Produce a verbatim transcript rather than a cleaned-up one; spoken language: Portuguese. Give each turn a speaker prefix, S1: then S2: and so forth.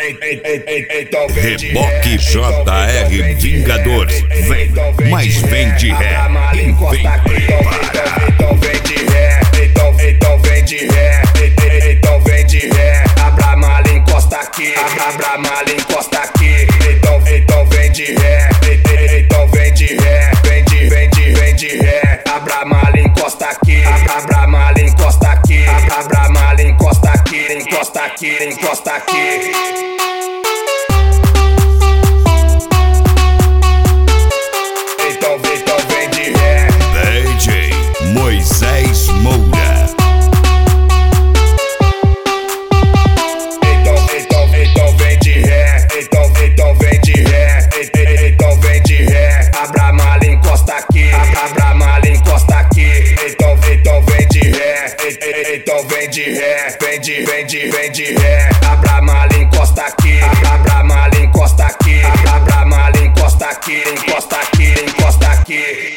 S1: Reboque J R Vingador, vem, mas vem de ré e vem preparado.
S2: Então vem de ré, então, então vem de ré, então vem de ré. Abra a mala, encosta aqui, abra a mala, encosta aqui. Então, então vem de ré, então vem de ré, vem de, vem de, vem de ré. Abra a mala, encosta aqui, abra a mala, encosta aqui, abra a mala, encosta aqui, encosta aqui, encosta aqui.
S1: Moisés Moura.
S2: Então, então, então vem de ré, então, então vem de ré, então vem de ré. Abra a mala, encosta aqui, abra a mala, encosta aqui. Então, então vem de ré, então vem de ré, vem de, vem de, vem de ré. Abra a mala, encosta aqui, abra a mala, encosta aqui, abra a mala, encosta aqui, encosta aqui, encosta aqui.